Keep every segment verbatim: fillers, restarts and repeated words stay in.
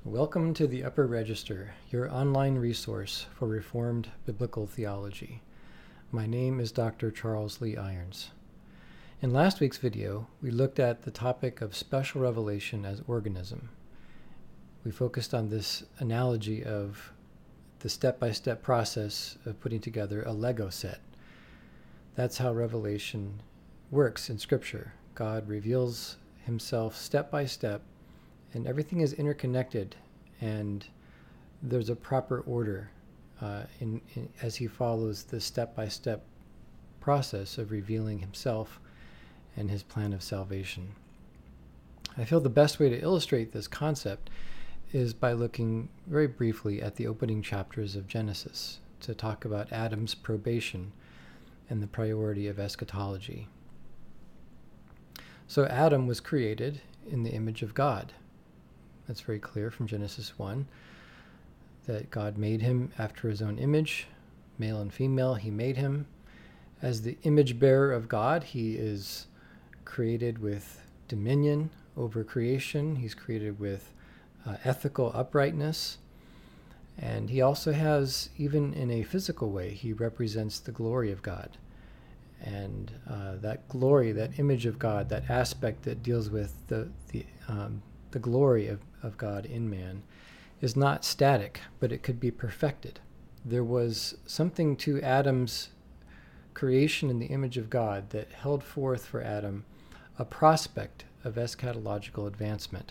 Welcome to the Upper Register, your online resource for Reformed Biblical Theology. My name is Doctor Charles Lee Irons. In last week's video, we looked at the topic of special revelation as organism. We focused on this analogy of the step-by-step process of putting together a Lego set. That's how revelation works in Scripture. God reveals himself step by step, and everything is interconnected, and there's a proper order uh, in, in, as he follows the step-by-step process of revealing himself and his plan of salvation. I feel the best way to illustrate this concept is by looking very briefly at the opening chapters of Genesis to talk about Adam's probation and the priority of eschatology. So Adam was created in the image of God. That's very clear from Genesis one, that God made him after his own image, male and female, he made him. As the image bearer of God, he is created with dominion over creation. He's created with uh, ethical uprightness. And he also has, even in a physical way, he represents the glory of God. And uh, that glory, that image of God, that aspect that deals with the the um, the glory of, of God in man, is not static, but it could be perfected. There was something to Adam's creation in the image of God that held forth for Adam a prospect of eschatological advancement.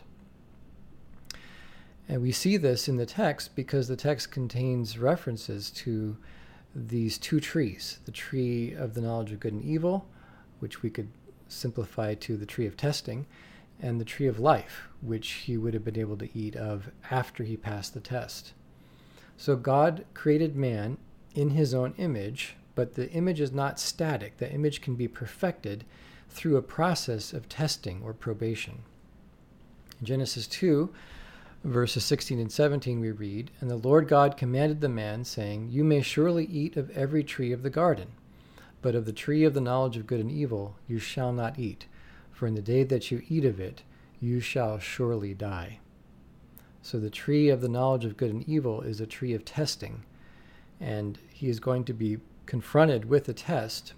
And we see this in the text because the text contains references to these two trees, the tree of the knowledge of good and evil, which we could simplify to the tree of testing, and the tree of life, which he would have been able to eat of after he passed the test. So God created man in his own image, but the image is not static. The image can be perfected through a process of testing or probation. In Genesis two, verses sixteen and seventeen, we read, "And the Lord God commanded the man, saying, You may surely eat of every tree of the garden, but of the tree of the knowledge of good and evil you shall not eat. For in the day that you eat of it, you shall surely die." So the tree of the knowledge of good and evil is a tree of testing, and he is going to be confronted with a test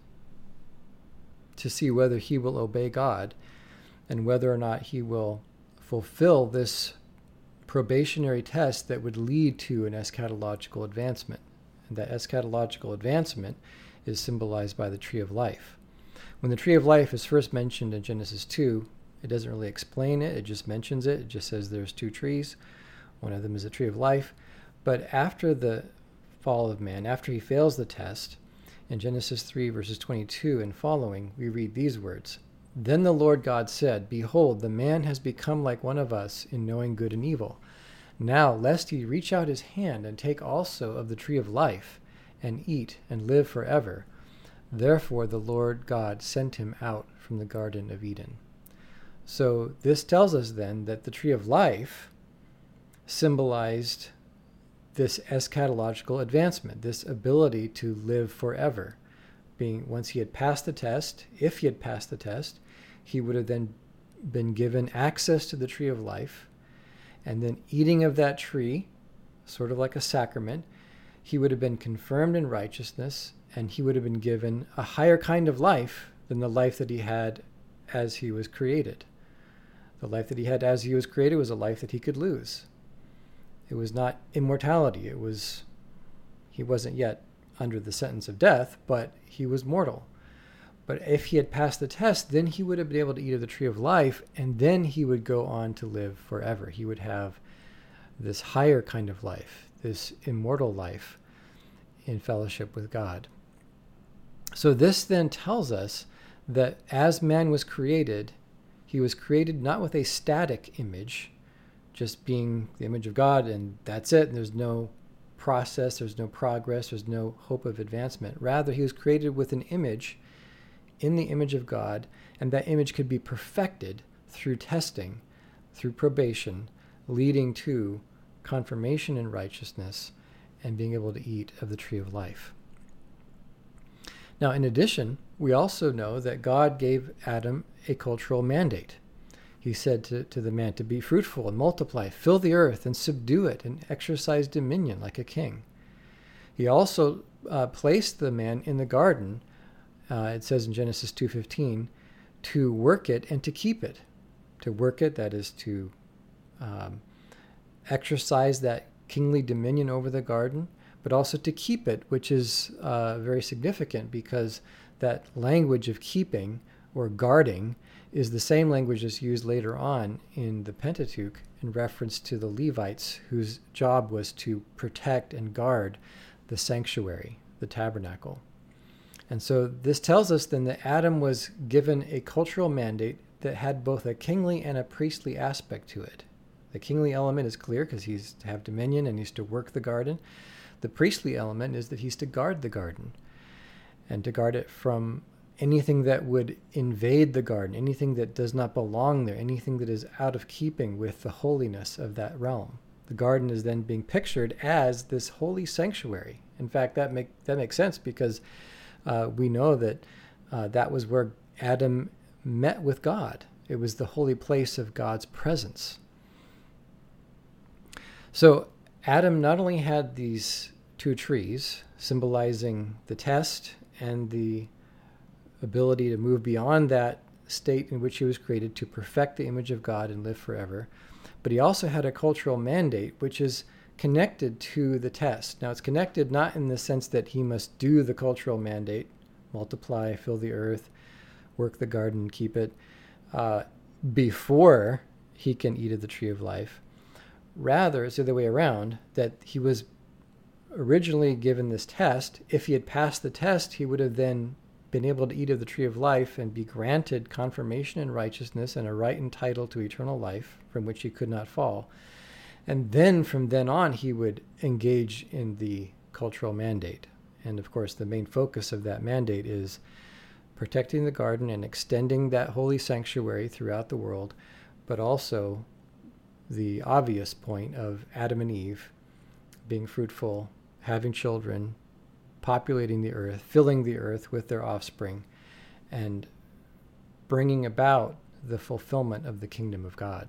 to see whether he will obey God and whether or not he will fulfill this probationary test that would lead to an eschatological advancement. And that eschatological advancement is symbolized by the tree of life. When the tree of life is first mentioned in Genesis two, it doesn't really explain it, it just mentions it. It just says there's two trees. One of them is the tree of life. But after the fall of man, after he fails the test, in Genesis three, verses twenty-two and following, we read these words, "Then the Lord God said, Behold, the man has become like one of us in knowing good and evil. Now, lest he reach out his hand and take also of the tree of life, and eat and live forever. Therefore the Lord God sent him out from the Garden of Eden." So this tells us then that the tree of life symbolized this eschatological advancement, this ability to live forever. Being once he had passed the test, if he had passed the test, he would have then been given access to the tree of life, and then eating of that tree, sort of like a sacrament, he would have been confirmed in righteousness, and he would have been given a higher kind of life than the life that he had as he was created. The life that he had as he was created was a life that he could lose. It was not immortality. It was, he wasn't yet under the sentence of death, but he was mortal. But if he had passed the test, then he would have been able to eat of the tree of life, and then he would go on to live forever. He would have this higher kind of life, this immortal life in fellowship with God. So this then tells us that as man was created, he was created not with a static image, just being the image of God, and that's it, and there's no process, there's no progress, there's no hope of advancement. Rather, he was created with an image, in the image of God, and that image could be perfected through testing, through probation, leading to confirmation in righteousness and being able to eat of the tree of life. Now, in addition, we also know that God gave Adam a cultural mandate. He said to, to the man to be fruitful and multiply, fill the earth and subdue it and exercise dominion like a king. He also uh, placed the man in the garden, uh, it says in Genesis two fifteen, to work it and to keep it. To work it, that is to um, exercise that kingly dominion over the garden, but also to keep it, which is uh, very significant because that language of keeping or guarding is the same language that's used later on in the Pentateuch in reference to the Levites, whose job was to protect and guard the sanctuary, the tabernacle. And so this tells us then that Adam was given a cultural mandate that had both a kingly and a priestly aspect to it. The kingly element is clear because he's to have dominion and he's to work the garden. The priestly element is that he's to guard the garden and to guard it from anything that would invade the garden, anything that does not belong there, anything that is out of keeping with the holiness of that realm. The garden is then being pictured as this holy sanctuary. In fact, that make that makes sense because uh, we know that uh, that was where Adam met with God. It was the holy place of God's presence. So Adam not only had these two trees symbolizing the test and the ability to move beyond that state in which he was created to perfect the image of God and live forever, but he also had a cultural mandate which is connected to the test. Now it's connected not in the sense that he must do the cultural mandate, multiply, fill the earth, work the garden, keep it, uh, before he can eat of the tree of life. Rather, it's the other way around, that he was originally given this test. If he had passed the test, he would have then been able to eat of the tree of life and be granted confirmation in righteousness and a right and title to eternal life from which he could not fall. And then from then on, he would engage in the cultural mandate. And of course, the main focus of that mandate is protecting the garden and extending that holy sanctuary throughout the world, but also the obvious point of Adam and Eve being fruitful, having children, populating the earth, filling the earth with their offspring, and bringing about the fulfillment of the kingdom of God.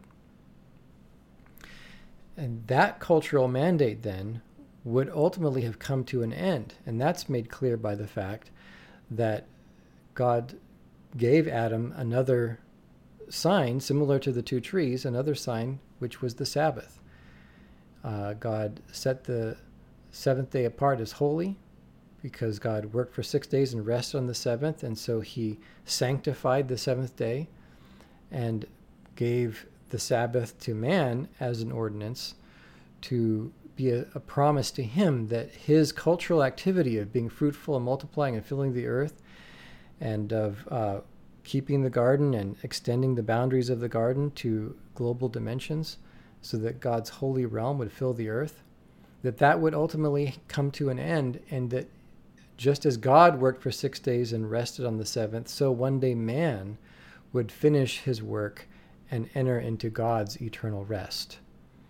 And that cultural mandate then would ultimately have come to an end. And that's made clear by the fact that God gave Adam another sign similar to the two trees, another sign, which was the Sabbath. Uh, God set the seventh day apart as holy because God worked for six days and rested on the seventh. And so he sanctified the seventh day and gave the Sabbath to man as an ordinance to be a, a promise to him that his cultural activity of being fruitful and multiplying and filling the earth and of uh, keeping the garden and extending the boundaries of the garden to global dimensions so that God's holy realm would fill the earth, that that would ultimately come to an end, and that just as God worked for six days and rested on the seventh, so one day man would finish his work and enter into God's eternal rest.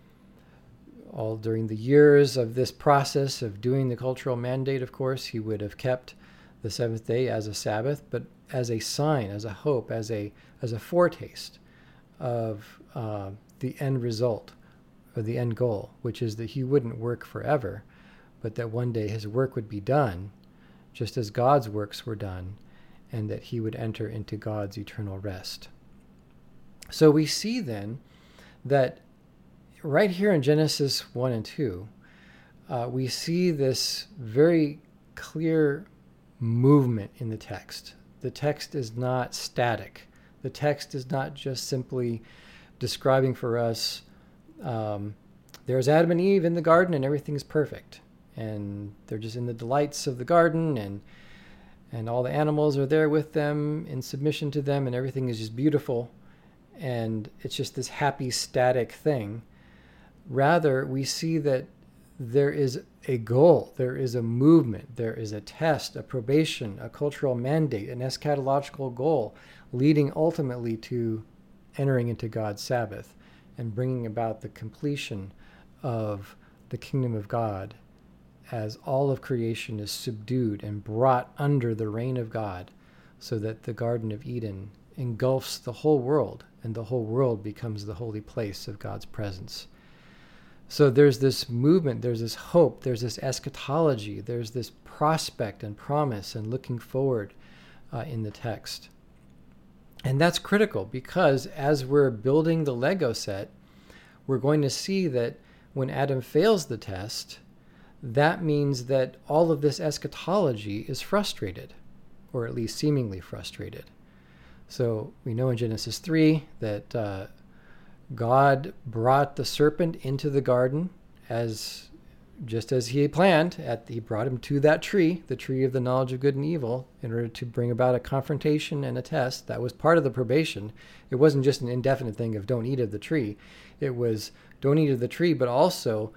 All during the years of this process of doing the cultural mandate, of course, he would have kept the seventh day as a Sabbath, but as a sign, as a hope, as a as a foretaste of uh, the end result, or the end goal, which is that he wouldn't work forever, but that one day his work would be done, just as God's works were done, and that he would enter into God's eternal rest. So we see then that right here in Genesis one and two, uh, we see this very clear movement in the text. The text is not static. The text is not just simply describing for us, um, there's Adam and Eve in the garden and everything's perfect. And they're just in the delights of the garden, and and all the animals are there with them in submission to them, and everything is just beautiful. And it's just this happy, static thing. Rather, we see that there is a goal, there is a movement, there is a test, a probation, a cultural mandate, an eschatological goal, leading ultimately to entering into God's Sabbath and bringing about the completion of the kingdom of God as all of creation is subdued and brought under the reign of God, so that the Garden of Eden engulfs the whole world and the whole world becomes the holy place of God's presence. So there's this movement, there's this hope, there's this eschatology, there's this prospect and promise and looking forward uh, in the text. And that's critical because as we're building the Lego set, we're going to see that when Adam fails the test, that means that all of this eschatology is frustrated, or at least seemingly frustrated. So we know in Genesis three that uh, God brought the serpent into the garden as just as he had planned. At, he brought him to that tree, the tree of the knowledge of good and evil, in order to bring about a confrontation and a test. That was part of the probation. It wasn't just an indefinite thing of don't eat of the tree. It was don't eat of the tree, but also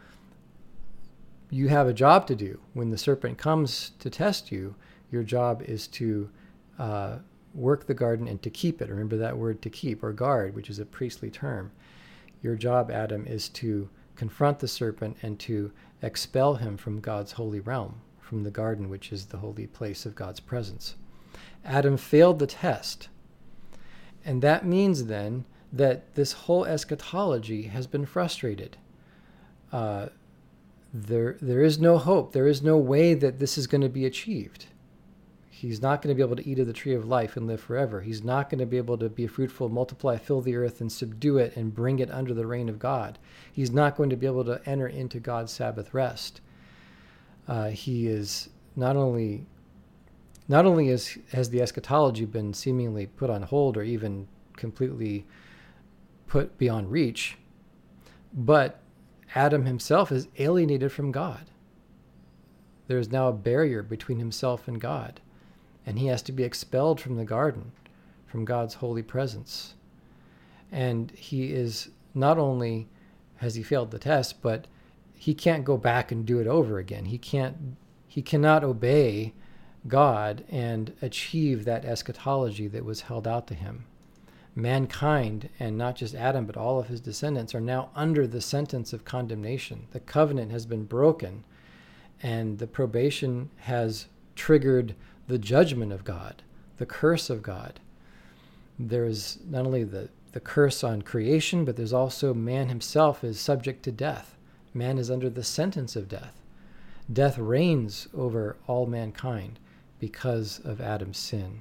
you have a job to do. When the serpent comes to test you, your job is to uh, work the garden and to keep it. Remember that word to keep, or guard, which is a priestly term. Your job, Adam, is to confront the serpent and to expel him from God's holy realm, from the garden, which is the holy place of God's presence. Adam failed the test. And that means then that this whole eschatology has been frustrated. Uh, there, there is no hope. There is no way that this is going to be achieved. He's not going to be able to eat of the tree of life and live forever. He's not going to be able to be fruitful, multiply, fill the earth, and subdue it and bring it under the reign of God. He's not going to be able to enter into God's Sabbath rest. Uh, he is not only, not only is, has the eschatology been seemingly put on hold or even completely put beyond reach, but Adam himself is alienated from God. There is now a barrier between himself and God. And he has to be expelled from the garden, from God's holy presence. And he is not only has he failed the test, but he can't go back and do it over again. He can't, he cannot obey God and achieve that eschatology that was held out to him. Mankind, and not just Adam, but all of his descendants, are now under the sentence of condemnation. The covenant has been broken, and the probation has triggered the judgment of God, the curse of God. There's not only the, the curse on creation, but there's also man himself is subject to death. Man is under the sentence of death. Death reigns over all mankind because of Adam's sin.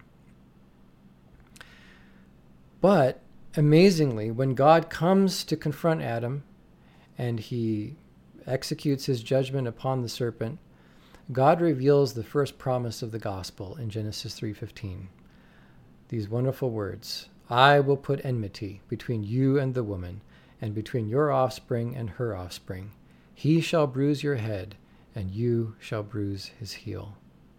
But amazingly, when God comes to confront Adam and he executes his judgment upon the serpent, God reveals the first promise of the gospel in Genesis three fifteen. These wonderful words, I will put enmity between you and the woman, and between your offspring and her offspring. He shall bruise your head, and you shall bruise his heel.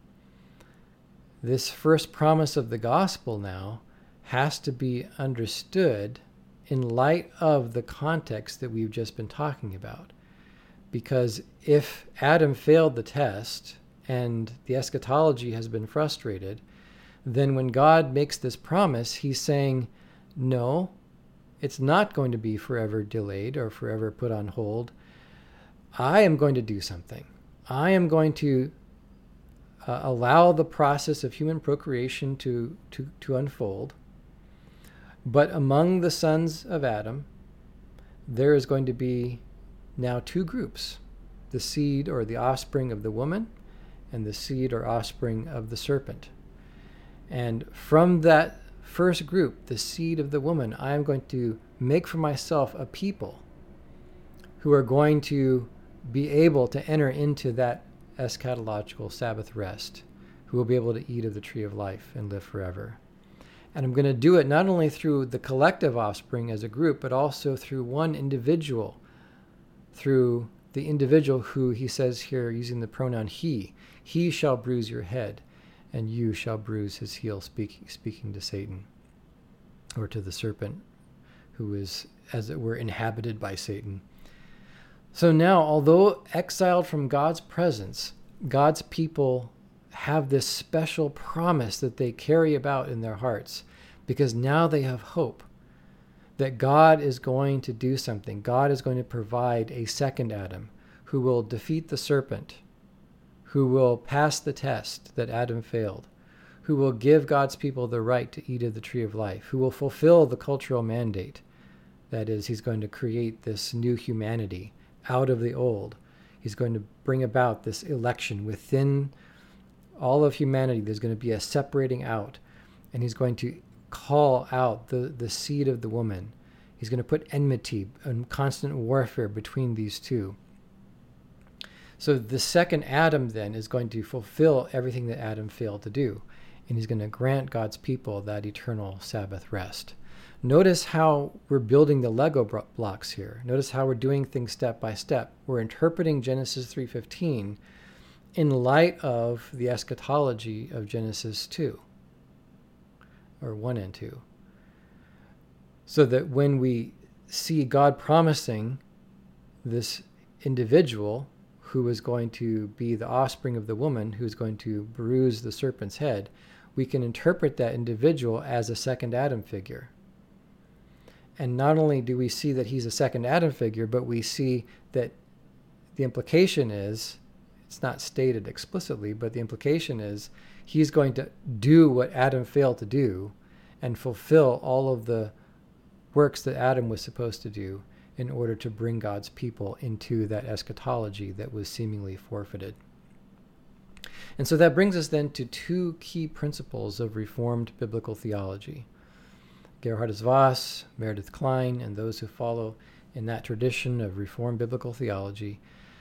This first promise of the gospel now has to be understood in light of the context that we've just been talking about. Because if Adam failed the test and the eschatology has been frustrated, then when God makes this promise, he's saying, no, it's not going to be forever delayed or forever put on hold. I am going to do something. I am going to uh, allow the process of human procreation to, to, to unfold. But among the sons of Adam, there is going to be now two groups, the seed or the offspring of the woman and the seed or offspring of the serpent. And from that first group, the seed of the woman, I am going to make for myself a people who are going to be able to enter into that eschatological Sabbath rest, who will be able to eat of the tree of life and live forever. And I'm going to do it not only through the collective offspring as a group, but also through one individual, through the individual who he says here using the pronoun he. He shall bruise your head, and you shall bruise his heel, speaking, speaking to Satan, or to the serpent, who is, as it were, inhabited by Satan. So now, although exiled from God's presence, God's people have this special promise that they carry about in their hearts, because now they have hope that God is going to do something. God is going to provide a second Adam who will defeat the serpent, who will pass the test that Adam failed, who will give God's people the right to eat of the tree of life, who will fulfill the cultural mandate. That is, he's going to create this new humanity out of the old. He's going to bring about this election within all of humanity. There's going to be a separating out, and he's going to call out the, the seed of the woman. He's going to put enmity and constant warfare between these two. So the second Adam then is going to fulfill everything that Adam failed to do, and he's going to grant God's people that eternal Sabbath rest. Notice how we're building the Lego blocks here. Notice how we're doing things step by step. We're interpreting Genesis three fifteen in light of the eschatology of Genesis two, or one and two. So that when we see God promising this individual who is going to be the offspring of the woman, who's going to bruise the serpent's head, we can interpret that individual as a second Adam figure. And not only do we see that he's a second Adam figure, but we see that the implication is, it's not stated explicitly, but the implication is he's going to do what Adam failed to do and fulfill all of the works that Adam was supposed to do in order to bring God's people into that eschatology that was seemingly forfeited. And so that brings us then to two key principles of Reformed biblical theology. Gerhardus Voss, Meredith Kline, and those who follow in that tradition of Reformed biblical theology,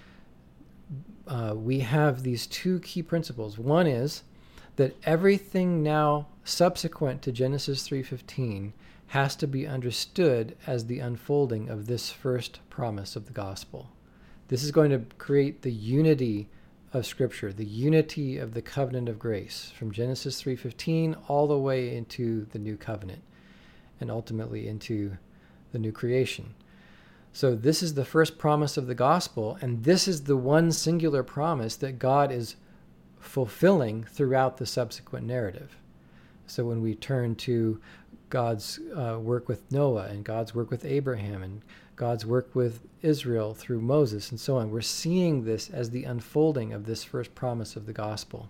uh, we have these two key principles. One is that everything now subsequent to Genesis three fifteen has to be understood as the unfolding of this first promise of the gospel. This is going to create the unity of Scripture, the unity of the covenant of grace, from Genesis three fifteen all the way into the new covenant, and ultimately into the new creation. So this is the first promise of the gospel, and this is the one singular promise that God is fulfilling throughout the subsequent narrative. So when we turn to God's uh, work with Noah, and God's work with Abraham, and God's work with Israel through Moses, and so on, we're seeing this as the unfolding of this first promise of the gospel.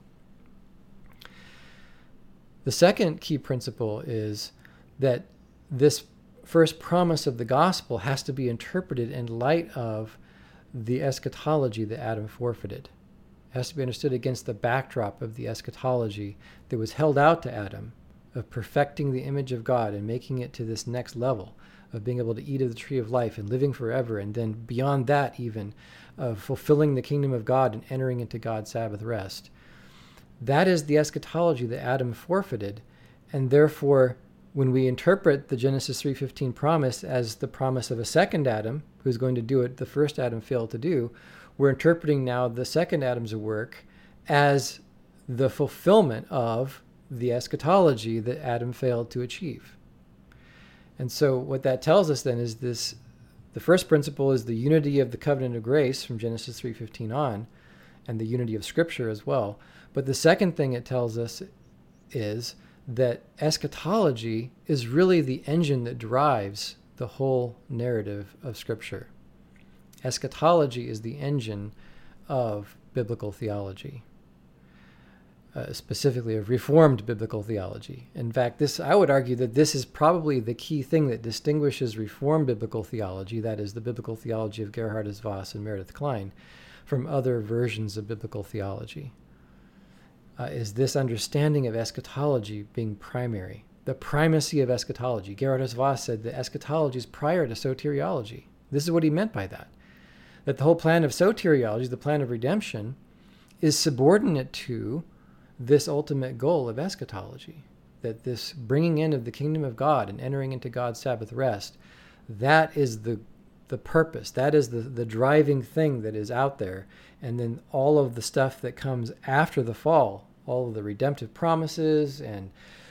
The second key principle is that this first promise of the gospel has to be interpreted in light of the eschatology that Adam forfeited. It has to be understood against the backdrop of the eschatology that was held out to Adam, of perfecting the image of God and making it to this next level of being able to eat of the tree of life and living forever, and then beyond that even, of fulfilling the kingdom of God and entering into God's Sabbath rest. That is the eschatology that Adam forfeited, and therefore when we interpret the Genesis three fifteen promise as the promise of a second Adam, who's going to do it the first Adam failed to do, we're interpreting now the second Adam's work as the fulfillment of the eschatology that Adam failed to achieve. And so what that tells us then is this: the first principle is the unity of the covenant of grace from Genesis three fifteen on, and the unity of Scripture as well. But the second thing it tells us is that eschatology is really the engine that drives the whole narrative of Scripture. Eschatology is the engine of biblical theology, uh, specifically of Reformed biblical theology. In fact, this I would argue that this is probably the key thing that distinguishes Reformed biblical theology, that is the biblical theology of Gerhardus Voss and Meredith Kline, from other versions of biblical theology. Uh, is this understanding of eschatology being primary, the primacy of eschatology. Gerhardus Voss said that eschatology is prior to soteriology. This is what he meant by that. That the whole plan of soteriology, the plan of redemption, is subordinate to this ultimate goal of eschatology. That this bringing in of the kingdom of God and entering into God's Sabbath rest, that is the the purpose, that is the, the driving thing that is out there. And then all of the stuff that comes after the fall, all of the redemptive promises and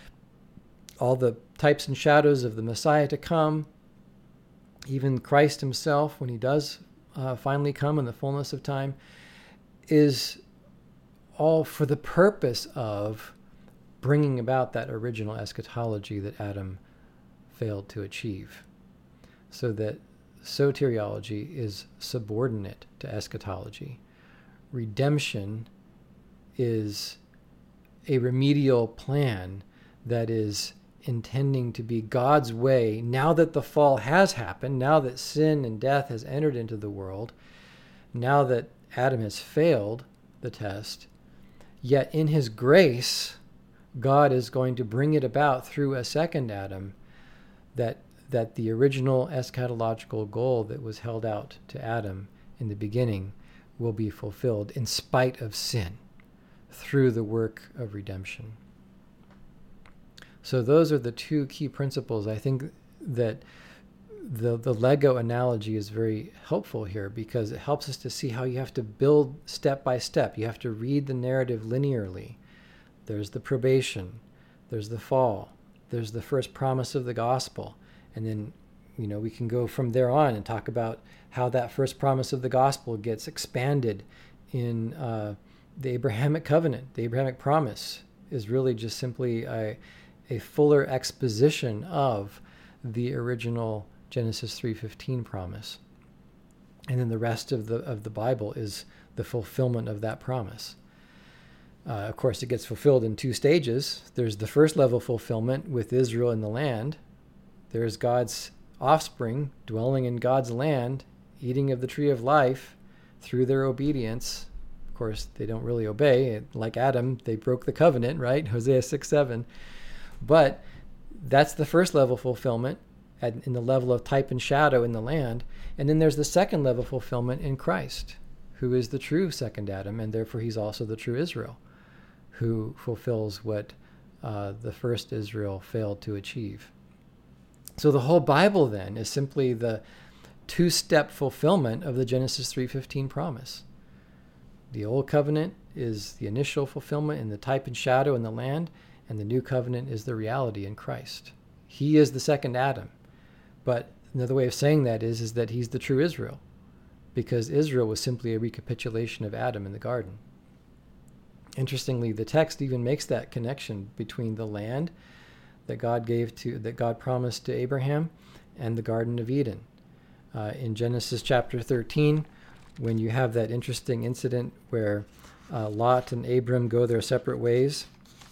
all the types and shadows of the Messiah to come, even Christ himself, when he does uh, finally come in the fullness of time, is all for the purpose of bringing about that original eschatology that Adam failed to achieve. So that soteriology is subordinate to eschatology. Redemption is a remedial plan that is intending to be God's way now that the fall has happened, now that sin and death has entered into the world, now that Adam has failed the test. Yet in his grace, God is going to bring it about through a second Adam, that that the original eschatological goal that was held out to Adam in the beginning will be fulfilled in spite of sin through the work of redemption. So those are the two key principles. I think that the the Lego analogy is very helpful here because it helps us to see how you have to build step by step. You have to read the narrative linearly. There's the probation, there's the fall, there's the first promise of the gospel. And then, you know, we can go from there on and talk about how that first promise of the gospel gets expanded in uh, the Abrahamic covenant. The Abrahamic promise is really just simply a, a fuller exposition of the original Genesis three fifteen promise. And then the rest of the of the Bible is the fulfillment of that promise. Uh, of course, it gets fulfilled in two stages. There's the first level fulfillment with Israel in the land. There's God's offspring dwelling in God's land, eating of the tree of life through their obedience. Of course, they don't really obey. Like Adam, they broke the covenant, right? Hosea six seven. But that's the first level fulfillment at, in the level of type and shadow in the land. And then there's the second level fulfillment in Christ, who is the true second Adam, and therefore he's also the true Israel, who fulfills what uh, the first Israel failed to achieve. So the whole Bible then is simply the two-step fulfillment of the Genesis three fifteen promise. The old covenant is the initial fulfillment in the type and shadow in the land, and the new covenant is the reality in Christ. He is the second Adam. But another way of saying that is, is that he's the true Israel, because Israel was simply a recapitulation of Adam in the garden. Interestingly, the text even makes that connection between the land that God gave to, that God promised to Abraham, and the Garden of Eden. Uh, in Genesis chapter thirteen, when you have that interesting incident where uh, Lot and Abram go their separate ways,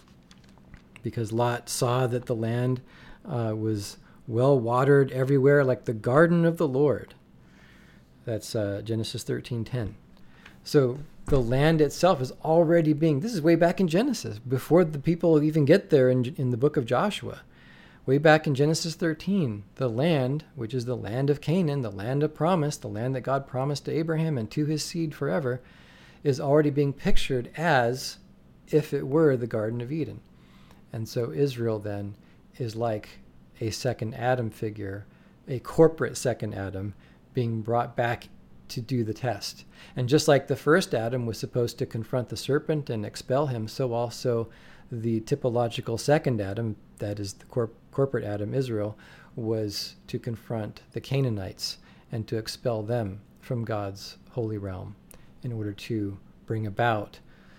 because Lot saw that the land uh, was well watered everywhere, like the garden of the Lord. That's uh, Genesis thirteen ten. So the land itself is already being, this is way back in Genesis, before the people even get there in, in the book of Joshua. Way back in Genesis thirteen, the land, which is the land of Canaan, the land of promise, the land that God promised to Abraham and to his seed forever, is already being pictured as if it were the Garden of Eden. And so Israel then is like a second Adam figure, a corporate second Adam being brought back to do the test. And just like the first Adam was supposed to confront the serpent and expel him, so also the typological second Adam, that is the corp- corporate Adam, Israel, was to confront the Canaanites and to expel them from God's holy realm in order to bring about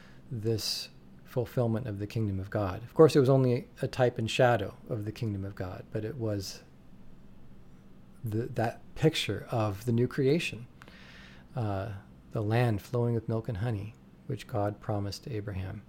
this fulfillment of the kingdom of God. Of course, it was only a type and shadow of the kingdom of God, but it was the, that picture of the new creation. Uh, the land flowing with milk and honey, which God promised to Abraham.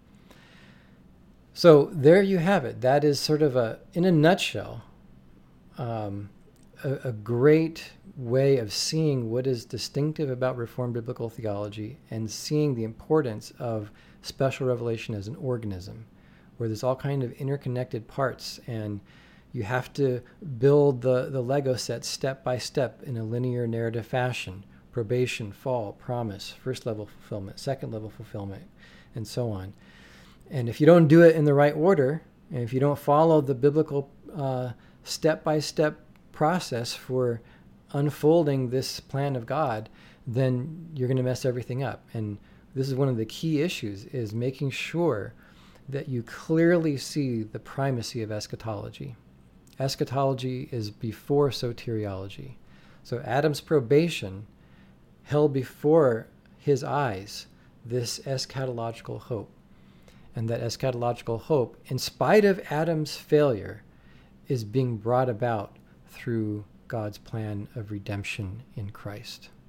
So there you have it. That is sort of a, in a nutshell, um, a, a great way of seeing what is distinctive about Reformed biblical theology and seeing the importance of special revelation as an organism, where there's all kind of interconnected parts, and you have to build the, the Lego set step by step in a linear narrative fashion. Probation, fall, promise, first level fulfillment, second level fulfillment, and so on. And if you don't do it in the right order, and if you don't follow the biblical uh, step-by-step process for unfolding this plan of God, then you're going to mess everything up. And this is one of the key issues, is making sure that you clearly see the primacy of eschatology. Eschatology is before soteriology. So Adam's probation held before his eyes this eschatological hope. And that eschatological hope, in spite of Adam's failure, is being brought about through God's plan of redemption in Christ.